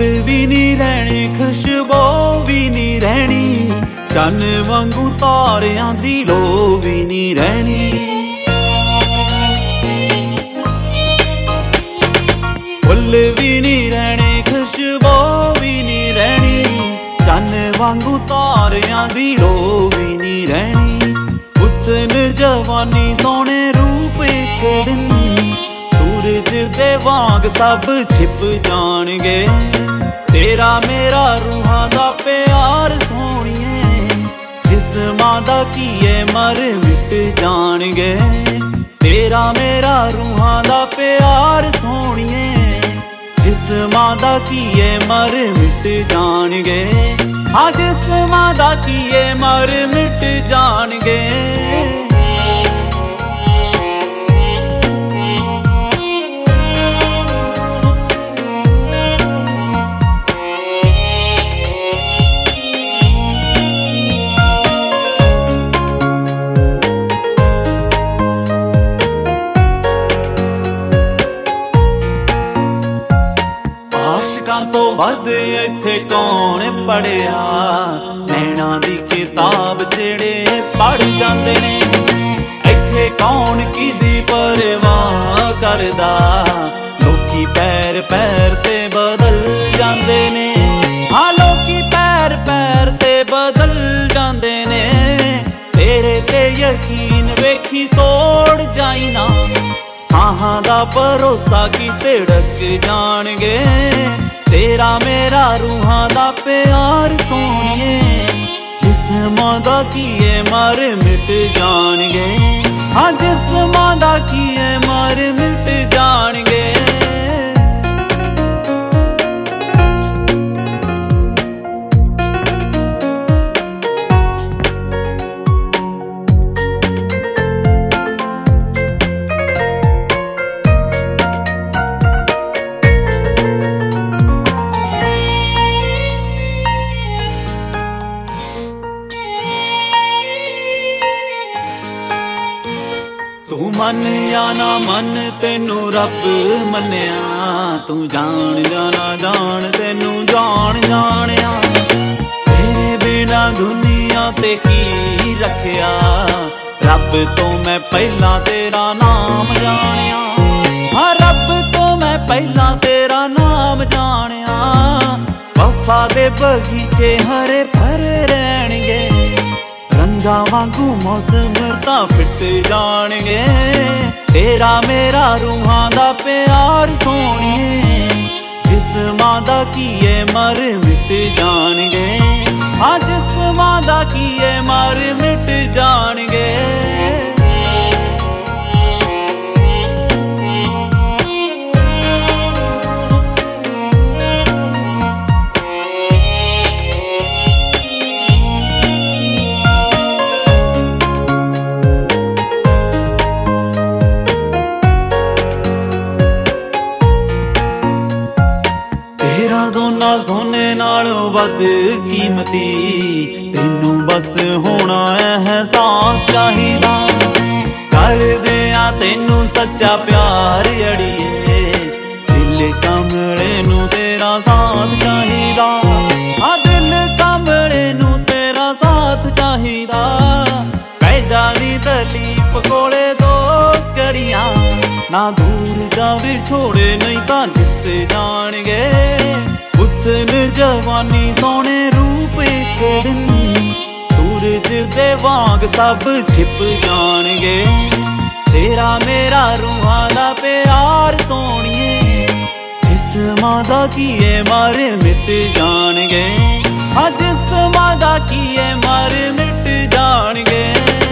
भी नहीं रहने खुशबू भी नहीं रहनी, चन वांगू तारियां दी लो भी नहीं रहनी। फुल भी नहीं रहने खुशबू भी नहीं रहनी, चन वांगू तारियां दी लो भी नहीं रहनी। हुस्न जवानी सोने रूप एक दिन सूरज दे वांग सब छिप जाणगे। तेरा मेरा रूहां दा प्यार सोहणिए, जिस्मां दा कीए मर मिट जाणगे। तेरा मेरा रूहां दा प्यार सोहणिए, जिस्मां दा कीए मर मिट जाणगे। हाँ जिस्मां दा कीए मर मिट जाणगे। आशिकां तो वध इत्थे कौन पढ़िया, नैना दी किताब जेड़े पढ़ जांदे ने। इत्थे कौन किदी परवाह करदा, लोकी पैर पैर ते बदल जांदे ने। हाँ लोकी पैर पैर ते बदल जांदे ने। तेरे ते यकीन वेखी तोड़ जाई ना, साहां दा भरोसा की तिड़क जाणगे। तेरा मेरा रूहां दा प्यार सोहणिए, जिस्मां दा कीए मर मिट जाणगे। हाँ जिस्मां दा कीए मर मिट जाणगे। तू मन या ना मन तेनू रब मन्निया, तू जान या ना जान तेनू जान जानिया। तेरे बिना दुनिया ते की रखिया, रब तो मैं पहला तेरा नाम जानिया। हाँ रब तो मैं पहला तेरा नाम जानिया। वफा दे बगीचे हरे भरे रहणगे, रंगा वांगू मौसम तां फिट जाणगे। तेरा मेरा रूहां दा प्यार सोहणिए, जिस्मां दा कीए मर मिट जाणगे। हाँ जिस्मां दा कीए मर मिट जाणगे। तेरा सोना सोने नालों वध कीमती, तेनू बस होना एहसास चाहिदा। कर दिया तेनू सच्चा प्यार अड़िए, दिल कमले नू तेरा साथ चाहिदा। हाँ दिल कमले नू तेरा साथ चाहिदा। कह जानी दलीप कोले दो कड़ियां, ना दूर जावे छोड़े नहीं तां जित जाणगे। हुस्न जवानी सोने रूप एक दिन सूरज दे वांग सब छिप जाणगे। तेरा मेरा रूहां दा प्यार सोहणिए, जिस्मां दा कीए मर मिट जाणगे। हाँ जिस्मां दा कीए मर मिट जाणगे।